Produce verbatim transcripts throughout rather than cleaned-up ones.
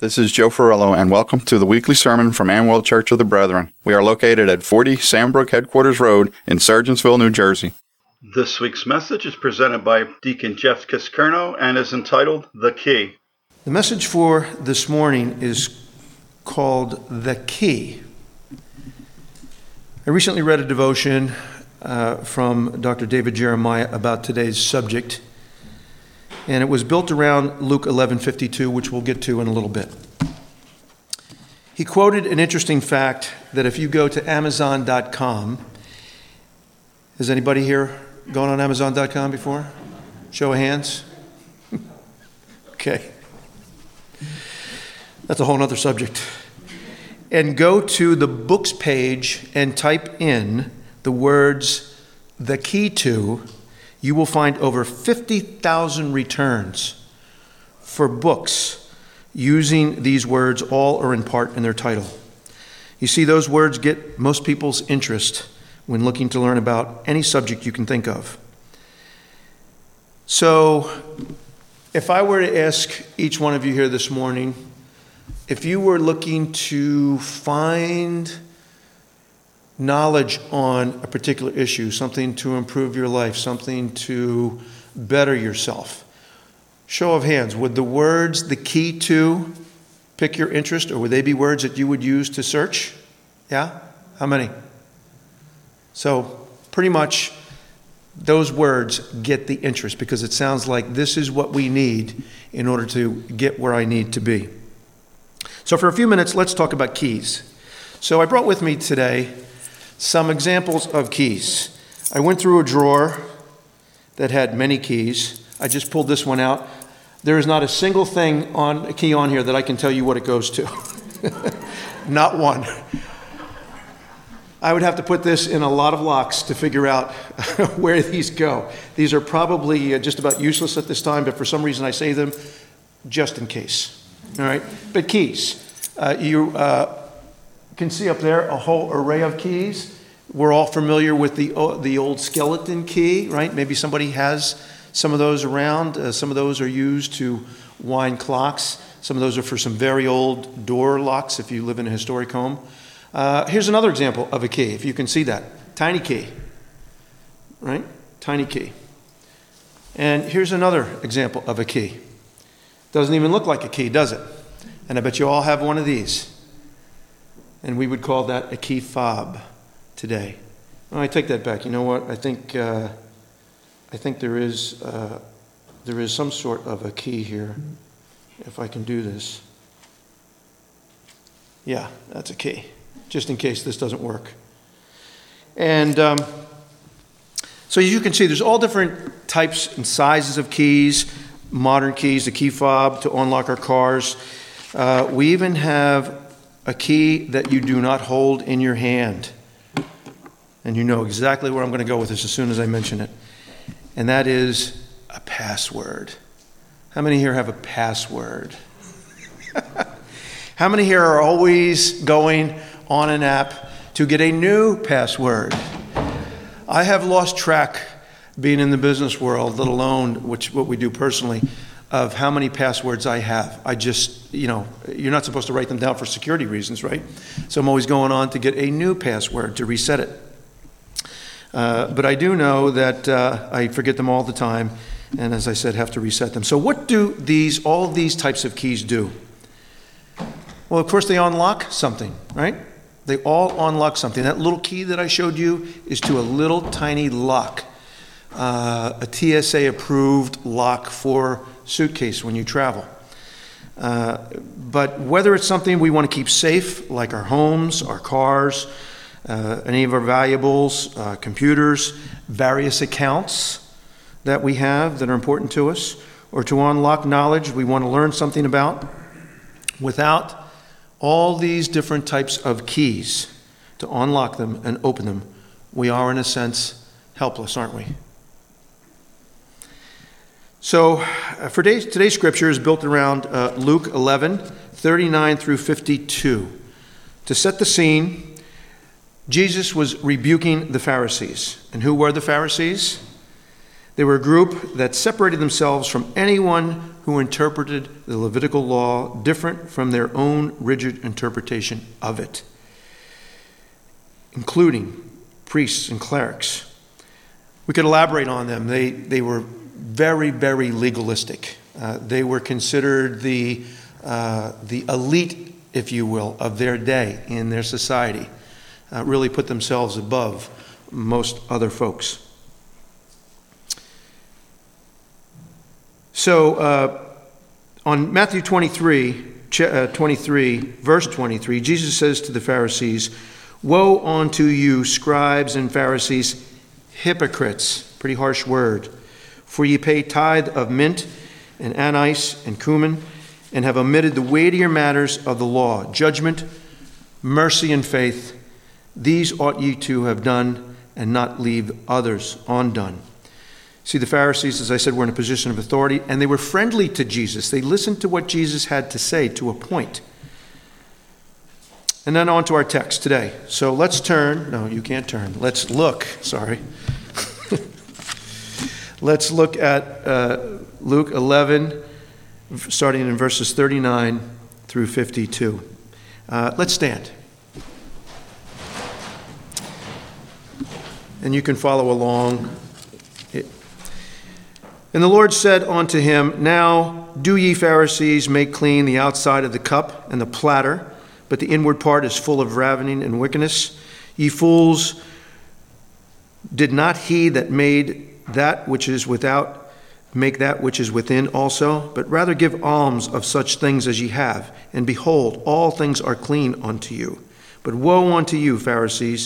This is Joe Ferrello, and welcome to the weekly sermon from Amwell Church of the Brethren. We are located at forty Sandbrook Headquarters Road in Sergeantsville, New Jersey. This week's message is presented by Deacon Jeff Kiskerno and is entitled The Key. The message for this morning is called The Key. I recently read a devotion uh, from Doctor David Jeremiah about today's subject, and it was built around Luke eleven fifty-two, which we'll get to in a little bit. He quoted an interesting fact that if you go to Amazon dot com, has anybody here gone on Amazon dot com before? Show of hands. Okay. That's a whole other subject. And go to the books page and type in the words, "the key to," you will find over fifty thousand returns for books using these words, all or in part, in their title. You see, those words get most people's interest when looking to learn about any subject you can think of. So, if I were to ask each one of you here this morning, if you were looking to find knowledge on a particular issue, something to improve your life, something to better yourself, show of hands, would the words "the key to" pick your interest, or would they be words that you would use to search? Yeah? How many? So, pretty much those words get the interest because it sounds like this is what we need in order to get where I need to be. So for a few minutes, let's talk about keys. So I brought with me today some examples of keys. I went through a drawer that had many keys. I just pulled this one out. There is not a single thing on a key on here that I can tell you what it goes to. Not one. I would have to put this in a lot of locks to figure out where these go. These are probably just about useless at this time, but for some reason I say them just in case. All right, but keys. Uh, you uh, can see up there a whole array of keys. We're all familiar with the uh, the old skeleton key, right? Maybe somebody has some of those around. Uh, some of those are used to wind clocks. Some of those are for some very old door locks if you live in a historic home. Uh, here's another example of a key, if you can see that. Tiny key, right? Tiny key. And here's another example of a key. Doesn't even look like a key, does it? And I bet you all have one of these. And we would call that a key fob today. Well, I take that back. You know what? I think uh, I think there is uh, there is some sort of a key here. If I can do this. Yeah, that's a key. Just in case this doesn't work. And um, so as you can see, there's all different types and sizes of keys. Modern keys, the key fob to unlock our cars. Uh, we even have a key that you do not hold in your hand. And you know exactly where I'm going to go with this as soon as I mention it. And that is a password. How many here have a password? How many here are always going on an app to get a new password? I have lost track, being in the business world, let alone which what we do personally, of how many passwords I have. I just, you know, you're not supposed to write them down for security reasons, right? So I'm always going on to get a new password to reset it. Uh, but I do know that uh, I forget them all the time, and as I said, have to reset them. So what do these, all of these types of keys do? Well, of course, they unlock something, right? They all unlock something. That little key that I showed you is to a little tiny lock. Uh, a T S A-approved lock for suitcase when you travel. Uh, but whether it's something we want to keep safe, like our homes, our cars, uh, any of our valuables, uh, computers, various accounts that we have that are important to us, or to unlock knowledge we want to learn something about, without all these different types of keys to unlock them and open them, we are, in a sense, helpless, aren't we? So uh, for today's, today's scripture is built around uh, Luke eleven, thirty-nine through fifty-two. To set the scene, Jesus was rebuking the Pharisees. And who were the Pharisees? They were a group that separated themselves from anyone who interpreted the Levitical law different from their own rigid interpretation of it, including priests and clerics. We could elaborate on them. They, they were very, very legalistic. Uh, they were considered the, uh, the elite, if you will, of their day in their society. Uh, really put themselves above most other folks. So uh, on Matthew twenty-three, uh, twenty-three, verse twenty-three, Jesus says to the Pharisees, "Woe unto you, scribes and Pharisees, hypocrites," pretty harsh word, "for ye pay tithe of mint and anise and cumin, and have omitted the weightier matters of the law, judgment, mercy, and faith. These ought ye to have done, and not leave others undone." See, the Pharisees, as I said, were in a position of authority, and they were friendly to Jesus. They listened to what Jesus had to say to a point. And then on to our text today. So let's turn. No, you can't turn. Let's look. Sorry. Let's look at uh, Luke eleven, starting in verses thirty-nine through fifty-two. Uh, let's stand. And you can follow along. It, And the Lord said unto him, "Now do ye Pharisees make clean the outside of the cup and the platter, but the inward part is full of ravening and wickedness. Ye fools, did not he that made that which is without make that which is within also? But rather give alms of such things as ye have. And behold, all things are clean unto you. But woe unto you, Pharisees,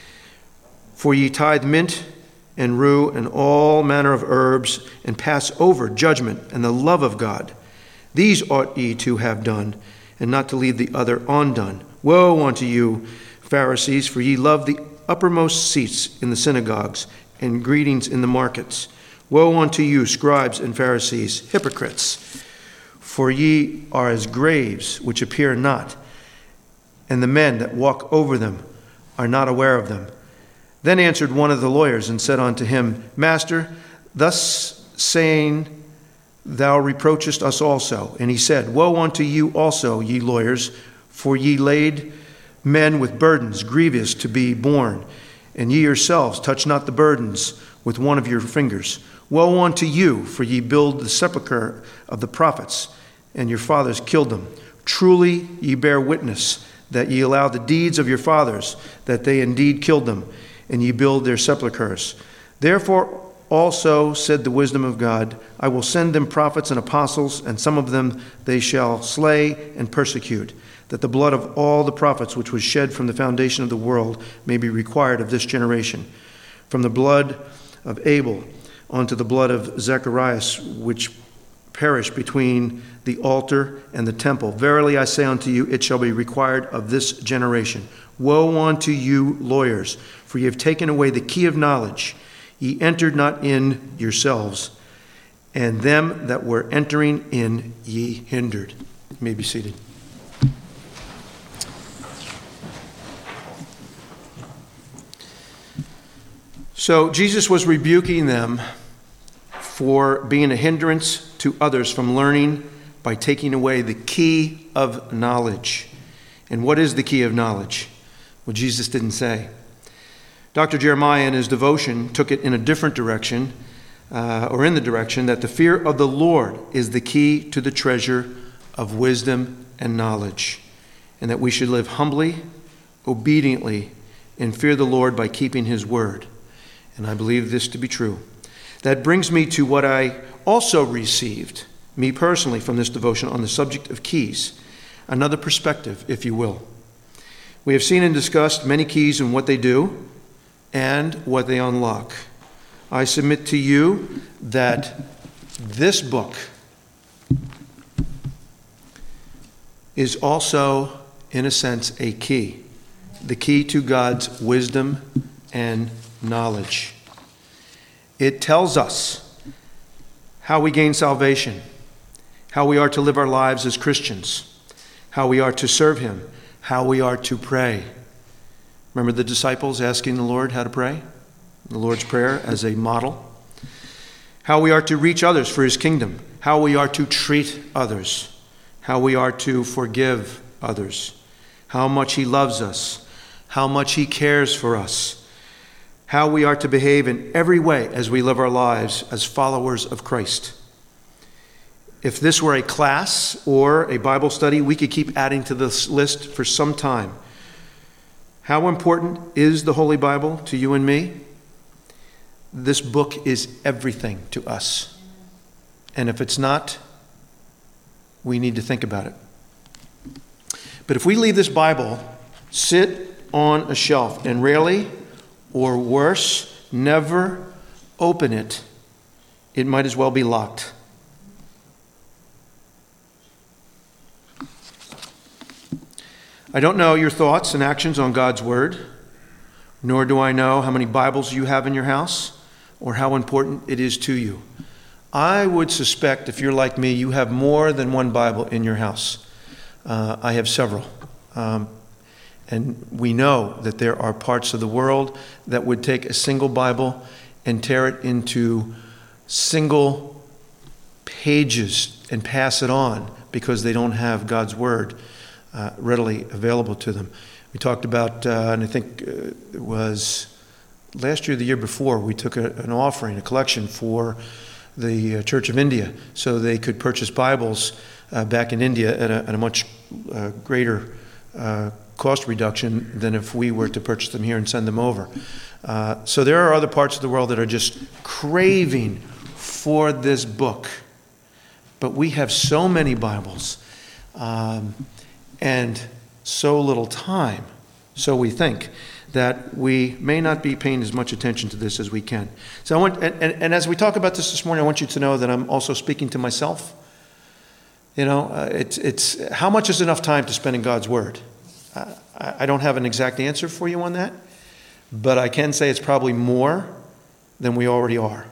for ye tithe mint and rue and all manner of herbs, and pass over judgment and the love of God. These ought ye to have done, and not to leave the other undone. Woe unto you, Pharisees, for ye love the uppermost seats in the synagogues, and greetings in the markets. Woe unto you, scribes and Pharisees, hypocrites, for ye are as graves which appear not, and the men that walk over them are not aware of them. Then answered one of the lawyers and said unto him, Master, thus saying thou reproachest us also. And he said, Woe unto you also, ye lawyers, for ye laid men with burdens grievous to be borne, and ye yourselves touch not the burdens with one of your fingers. Woe unto you, for ye build the sepulchre of the prophets, and your fathers killed them. Truly ye bear witness that ye allow the deeds of your fathers, that they indeed killed them, and ye build their sepulchres. Therefore also said the wisdom of God, I will send them prophets and apostles, and some of them they shall slay and persecute, that the blood of all the prophets which was shed from the foundation of the world may be required of this generation, from the blood of Abel unto the blood of Zacharias, which perished between the altar and the temple. Verily I say unto you, it shall be required of this generation. Woe unto you, lawyers, for ye have taken away the key of knowledge. Ye entered not in yourselves, and them that were entering in ye hindered. You may be seated. So Jesus was rebuking them for being a hindrance to others from learning by taking away the key of knowledge. And what is the key of knowledge? Well, Jesus didn't say. Doctor Jeremiah, in his devotion, took it in a different direction, uh, or in the direction that the fear of the Lord is the key to the treasure of wisdom and knowledge, and that we should live humbly, obediently, and fear the Lord by keeping his word. And I believe this to be true. That brings me to what I also received, me personally, from this devotion on the subject of keys. Another perspective, if you will. We have seen and discussed many keys and what they do and what they unlock. I submit to you that this book is also, in a sense, a key. The key to God's wisdom and knowledge. It tells us how we gain salvation, how we are to live our lives as Christians, how we are to serve him, how we are to pray. Remember the disciples asking the Lord how to pray? The Lord's Prayer as a model. How we are to reach others for his kingdom, how we are to treat others, how we are to forgive others, how much he loves us, how much he cares for us, how we are to behave in every way as we live our lives as followers of Christ. If this were a class or a Bible study, we could keep adding to this list for some time. How important is the Holy Bible to you and me? This book is everything to us. And if it's not, we need to think about it. But if we leave this Bible sit on a shelf and rarely, or worse, never open it, it might as well be locked. I don't know your thoughts and actions on God's Word, nor do I know how many Bibles you have in your house or how important it is to you. I would suspect, if you're like me, you have more than one Bible in your house. Uh, I have several. Um, and we know that there are parts of the world that would take a single Bible and tear it into single pages and pass it on because they don't have God's Word uh, readily available to them. We talked about, uh, and I think uh, it was last year or the year before, we took a, an offering, a collection for the uh, Church of India so they could purchase Bibles uh, back in India at a, at a much uh, greater uh, cost reduction than if we were to purchase them here and send them over. Uh, so there are other parts of the world that are just craving for this book. But we have so many Bibles um, and so little time, so we think, that we may not be paying as much attention to this as we can. So I want, and, and, and as we talk about this this morning, I want you to know that I'm also speaking to myself. You know, uh, it's it's how much is enough time to spend in God's Word? Uh, I, I don't have an exact answer for you on that, but I can say it's probably more than we already are.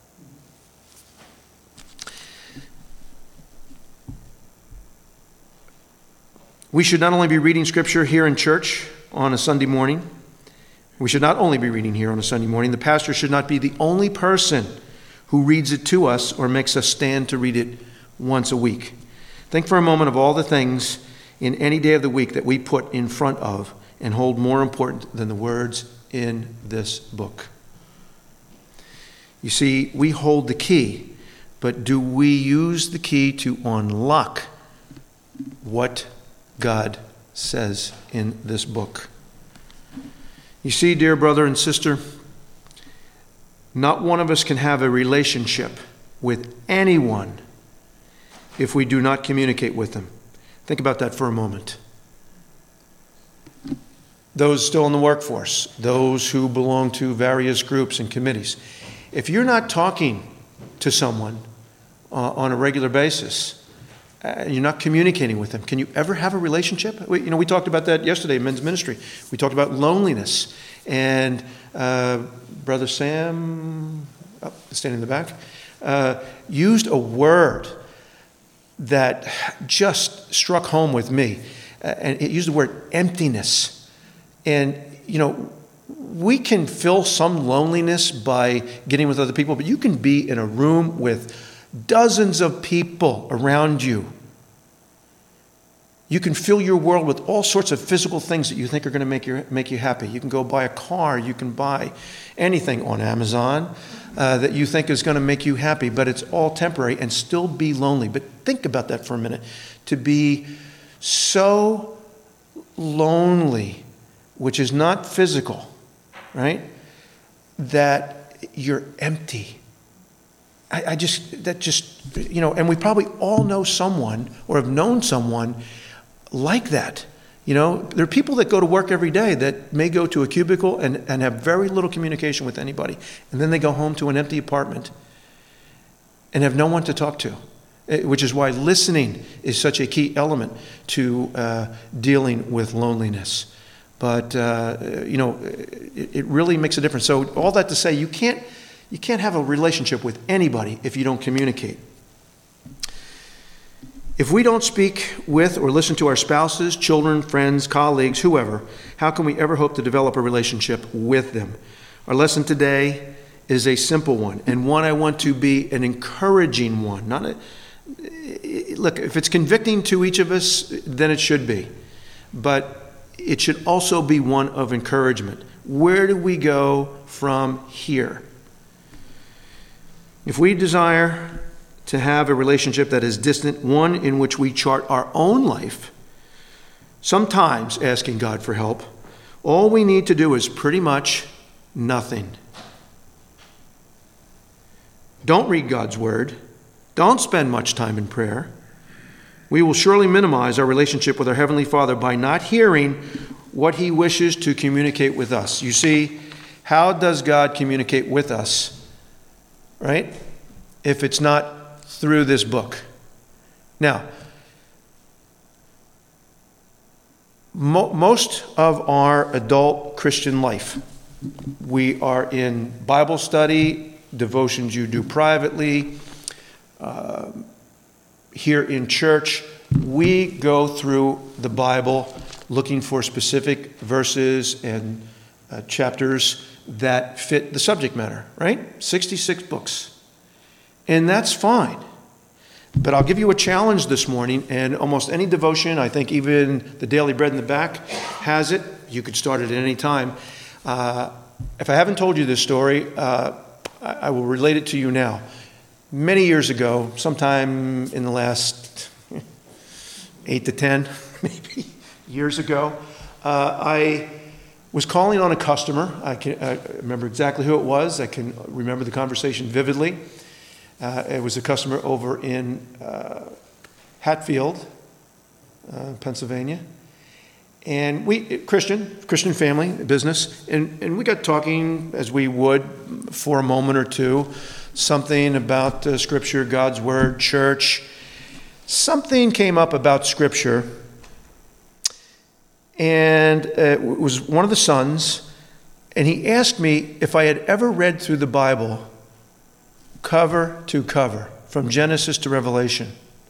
We should not only be reading Scripture here in church on a Sunday morning. We should not only be reading here on a Sunday morning. The pastor should not be the only person who reads it to us or makes us stand to read it once a week. Think for a moment of all the things in any day of the week that we put in front of and hold more important than the words in this book. You see, we hold the key, but do we use the key to unlock what God says in this book? You see, dear brother and sister, not one of us can have a relationship with anyone if we do not communicate with them. Think about that for a moment. Those still in the workforce, those who belong to various groups and committees. If you're not talking to someone uh, on a regular basis, Uh, you're not communicating with them, can you ever have a relationship? We, you know, we talked about that yesterday in men's ministry. We talked about loneliness. And uh, Brother Sam, oh, standing in the back, uh, used a word that just struck home with me. Uh, and it used the word emptiness. And, you know, we can fill some loneliness by getting with other people, but you can be in a room with dozens of people around you. You can fill your world with all sorts of physical things that you think are going to make you make you happy. You can go buy a car. You can buy anything on Amazon uh, that you think is going to make you happy, but it's all temporary and still be lonely. But think about that for a minute. To be so lonely, which is not physical, right, that you're empty. I, I just, that just, you know, and we probably all know someone or have known someone like that. You know, there are people that go to work every day that may go to a cubicle and, and have very little communication with anybody. And then they go home to an empty apartment and have no one to talk to, which is why listening is such a key element to uh, dealing with loneliness. But, uh, you know, it, it really makes a difference. So all that to say, you can't, You can't have a relationship with anybody if you don't communicate. If we don't speak with or listen to our spouses, children, friends, colleagues, whoever, how can we ever hope to develop a relationship with them? Our lesson today is a simple one, and one I want to be an encouraging one, not a, Look, if it's convicting to each of us, then it should be. But it should also be one of encouragement. Where do we go from here? If we desire to have a relationship that is distant, one in which we chart our own life, sometimes asking God for help, all we need to do is pretty much nothing. Don't read God's word. Don't spend much time in prayer. We will surely minimize our relationship with our Heavenly Father by not hearing what He wishes to communicate with us. You see, how does God communicate with us, right? If it's not through this book. Now, mo- most of our adult Christian life, we are in Bible study, devotions you do privately, uh, here in church. We go through the Bible looking for specific verses and uh, chapters that fit the subject matter, right? sixty-six books. And that's fine. But I'll give you a challenge this morning, and almost any devotion, I think even the Daily Bread in the back has it. You could start it at any time. Uh, if I haven't told you this story, uh, I, I will relate it to you now. Many years ago, sometime in the last eight to ten, maybe, years ago, uh, I was calling on a customer. I, can, I remember exactly who it was. I can remember the conversation vividly. Uh, it was a customer over in uh, Hatfield, uh, Pennsylvania. And we, Christian, Christian family, business, and, and we got talking as we would for a moment or two, something about uh, Scripture, God's Word, church. Something came up about Scripture, and it was one of the sons, and he asked me if I had ever read through the Bible cover to cover, from Genesis to Revelation.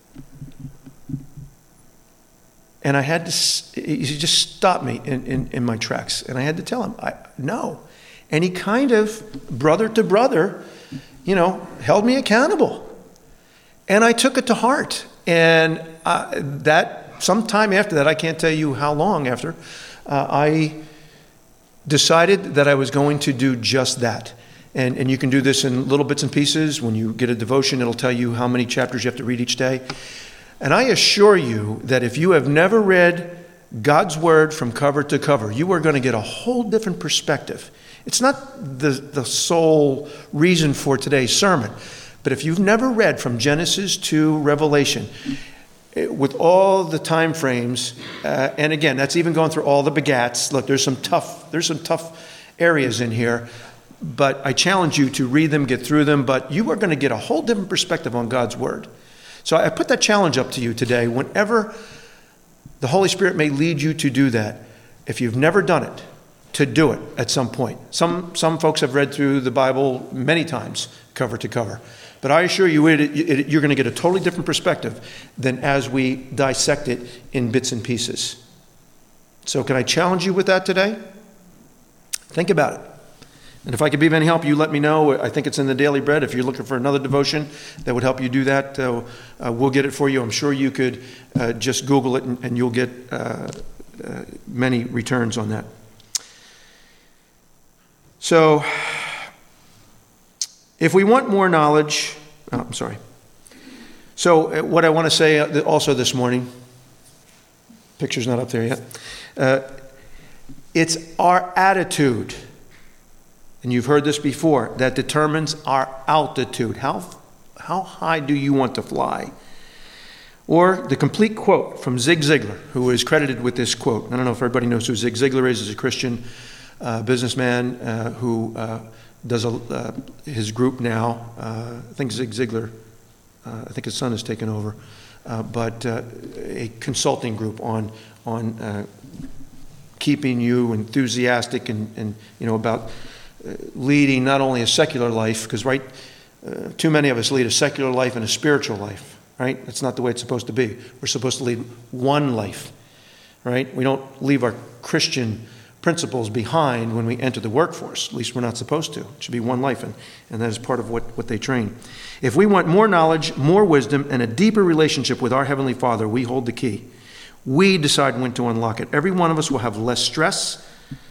And I had to, he just stopped me in, in, in my tracks. And I had to tell him, I, no. And he kind of, brother to brother, you know, held me accountable. And I took it to heart. And uh, that, sometime after that, I can't tell you how long after, uh, I decided that I was going to do just that. And, and you can do this in little bits and pieces. When you get a devotion, it'll tell you how many chapters you have to read each day. And I assure you that if you have never read God's Word from cover to cover, you are going to get a whole different perspective. It's not the, the sole reason for today's sermon, but if you've never read from Genesis to Revelation, with all the time frames, uh, and again, that's even going through all the begats. Look, there's some tough, there's some tough areas in here. But I challenge you to read them, get through them, but you are going to get a whole different perspective on God's Word. So I put that challenge up to you today. Whenever the Holy Spirit may lead you to do that, if you've never done it, to do it at some point. Some some folks have read through the Bible many times, cover to cover. But I assure you, it, it, you're going to get a totally different perspective than as we dissect it in bits and pieces. So can I challenge you with that today? Think about it. And if I could be of any help, you let me know. I think it's in the Daily Bread. If you're looking for another devotion that would help you do that, uh, uh, we'll get it for you. I'm sure you could uh, just Google it and, and you'll get uh, uh, many returns on that. So, if we want more knowledge, oh, I'm sorry. So, uh, what I want to say also this morning, picture's not up there yet, uh, it's our attitude. And you've heard this before, that determines our altitude. How, how high do you want to fly? Or the complete quote from Zig Ziglar, who is credited with this quote. I don't know if everybody knows who Zig Ziglar is. He's a Christian uh, businessman uh, who uh, does a, uh, his group now. Uh, I think Zig Ziglar, uh, I think his son has taken over, uh, but uh, a consulting group on on uh, keeping you enthusiastic and, and you know about leading not only a secular life, because right, uh, too many of us lead a secular life and a spiritual life, right? That's not the way it's supposed to be. We're supposed to lead one life, right? We don't leave our Christian principles behind when we enter the workforce. At least we're not supposed to. It should be one life, and, and that is part of what, what they train. If we want more knowledge, more wisdom, and a deeper relationship with our Heavenly Father, we hold the key. We decide when to unlock it. Every one of us will have less stress,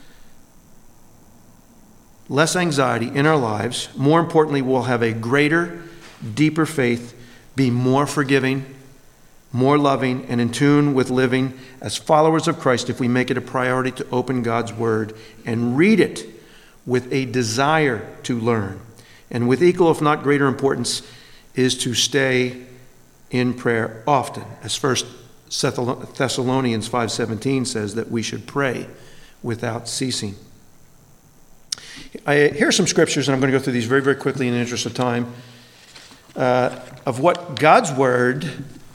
less anxiety in our lives. More importantly, we'll have a greater, deeper faith, be more forgiving, more loving, and in tune with living as followers of Christ if we make it a priority to open God's Word and read it with a desire to learn. And with equal, if not greater importance, is to stay in prayer often. As First Thessalonians five seventeen says that we should pray without ceasing. I, here are some scriptures, and I'm going to go through these very, very quickly in the interest of time, uh, of what God's Word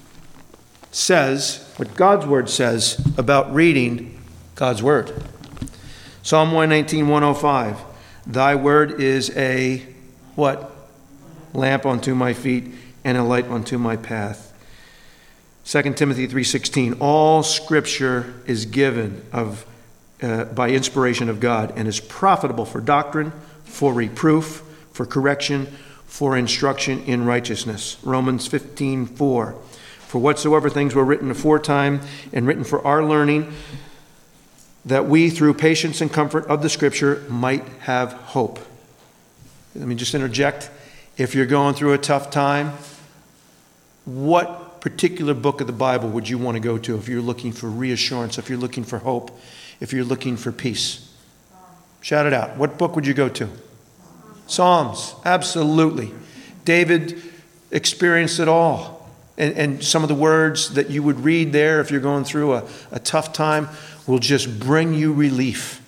says, what God's Word says about reading God's Word. Psalm one nineteen, one oh five. Thy word is a, what? Lamp unto my feet and a light unto my path. Second Timothy three sixteen. All Scripture is given of uh, by inspiration of God and is profitable for doctrine, for reproof, for correction, for instruction in righteousness. Romans fifteen four. For whatsoever things were written aforetime and written for our learning, that we through patience and comfort of the Scripture might have hope. Let me just interject. If you're going through a tough time, what particular book of the Bible would you want to go to if you're looking for reassurance, if you're looking for hope, if you're looking for peace? Shout it out. What book would you go to? Psalms. Absolutely. David experienced it all. And, and some of the words that you would read there if you're going through a, a tough time will just bring you relief.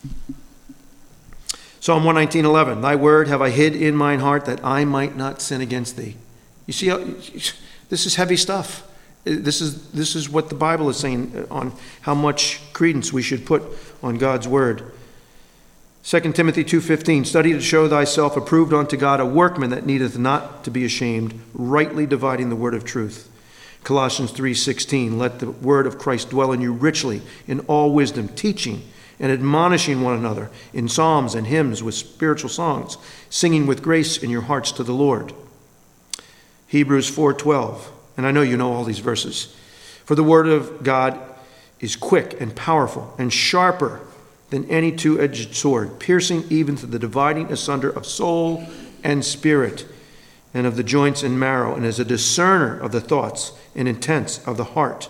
Psalm one nineteen, eleven. Thy word have I hid in mine heart that I might not sin against thee. You see how... This is heavy stuff. This is this is what the Bible is saying on how much credence we should put on God's word. Second Timothy two fifteen. Study to show thyself approved unto God, a workman that needeth not to be ashamed, rightly dividing the word of truth. Colossians three sixteen. Let the word of Christ dwell in you richly in all wisdom, teaching and admonishing one another in psalms and hymns with spiritual songs, singing with grace in your hearts to the Lord. Hebrews four twelve, and I know you know all these verses. For the word of God is quick and powerful and sharper than any two-edged sword, piercing even to the dividing asunder of soul and spirit and of the joints and marrow, and is a discerner of the thoughts and intents of the heart.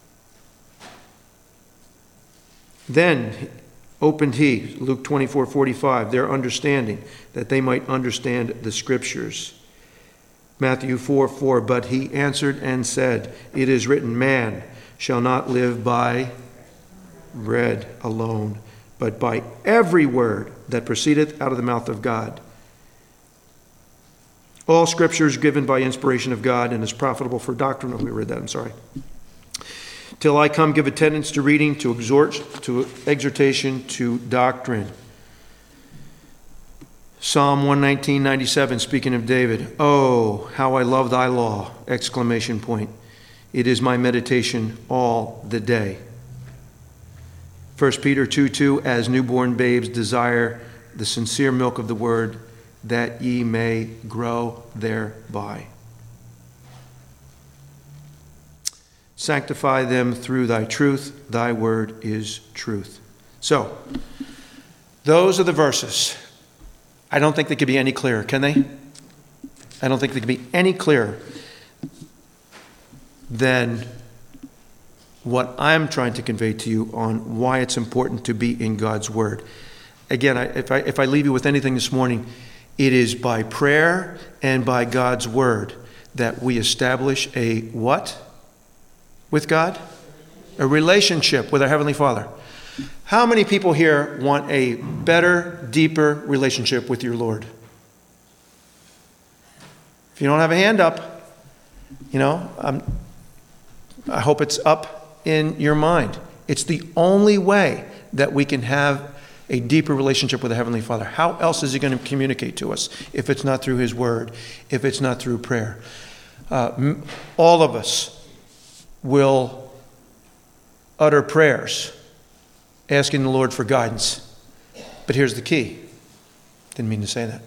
Then opened he, Luke twenty-four forty-five, their understanding, that they might understand the Scriptures. Matthew four four, but he answered and said, it is written, man shall not live by bread alone, but by every word that proceedeth out of the mouth of God. All Scripture is given by inspiration of God and is profitable for doctrine. Oh, we read that, I'm sorry. Till I come, give attendance to reading, to exhort, to exhortation, to doctrine. Psalm one nineteen, ninety-seven, speaking of David. Oh, how I love thy law! Exclamation point. It is my meditation all the day. First Peter two two, as newborn babes desire the sincere milk of the word, that ye may grow thereby. Sanctify them through thy truth. Thy word is truth. So, those are the verses. I don't think they could be any clearer, can they? I don't think they could be any clearer than what I'm trying to convey to you on why it's important to be in God's Word. Again, I, if I if I leave you with anything this morning, it is by prayer and by God's Word that we establish a what with God? A relationship with our Heavenly Father. How many people here want a better, deeper relationship with your Lord? If you don't have a hand up, you know, um, I hope it's up in your mind. It's the only way that we can have a deeper relationship with the Heavenly Father. How else is He going to communicate to us if it's not through His Word, if it's not through prayer? Uh, all of us will utter prayers asking the Lord for guidance. But here's the key. Didn't mean to say that.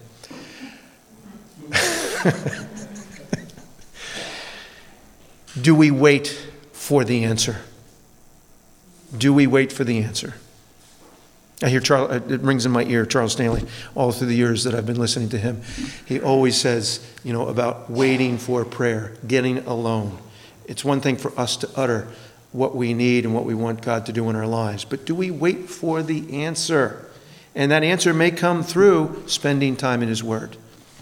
Do we wait for the answer? Do we wait for the answer? I hear Charles, it rings in my ear, Charles Stanley, all through the years that I've been listening to him. He always says, you know, about waiting for prayer, getting alone. It's one thing for us to utter what we need and what we want God to do in our lives, but do we wait for the answer? And that answer may come through spending time in His Word.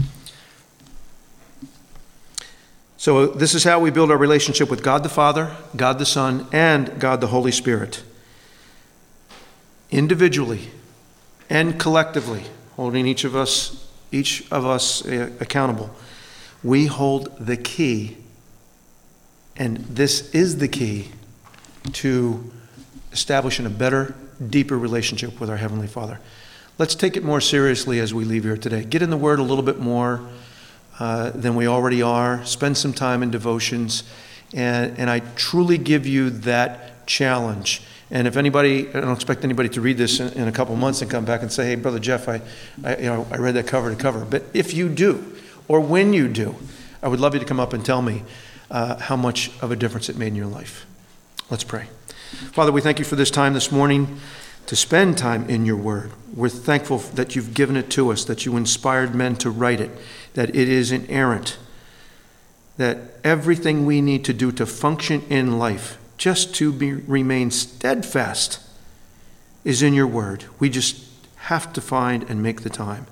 So this is how we build our relationship with God the Father, God the Son, and God the Holy Spirit. Individually and collectively, holding each of us, each of us uh, accountable. We hold the key, and this is the key to establishing a better, deeper relationship with our Heavenly Father. Let's take it more seriously as we leave here today. Get in the Word a little bit more uh, than we already are. Spend some time in devotions. And, and I truly give you that challenge. And if anybody, I don't expect anybody to read this in, in a couple months and come back and say, hey, Brother Jeff, I, I, you know, I read that cover to cover. But if you do, or when you do, I would love you to come up and tell me uh, how much of a difference it made in your life. Let's pray. Father, we thank you for this time this morning to spend time in your word. We're thankful that you've given it to us, that you inspired men to write it, that it is inerrant, that everything we need to do to function in life, just to be, remain steadfast, is in your word. We just have to find and make the time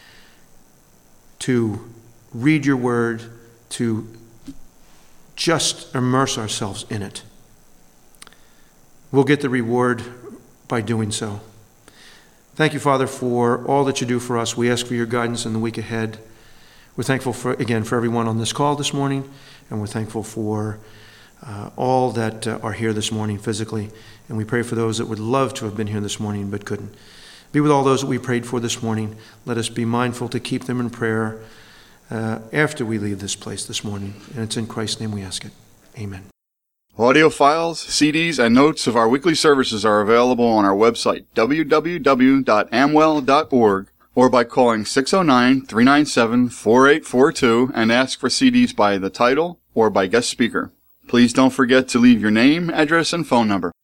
to read your word, to just immerse ourselves in it. We'll get the reward by doing so. Thank you, Father, for all that you do for us. We ask for your guidance in the week ahead. We're thankful, for again, for everyone on this call this morning, and we're thankful for uh, all that uh, are here this morning physically. And we pray for those that would love to have been here this morning but couldn't. Be with all those that we prayed for this morning. Let us be mindful to keep them in prayer uh, after we leave this place this morning. And it's in Christ's name we ask it. Amen. Audio files, C Ds, and notes of our weekly services are available on our website, w w w dot amwell dot org, or by calling six oh nine, three nine seven, four eight four two and ask for C Ds by the title or by guest speaker. Please don't forget to leave your name, address, and phone number.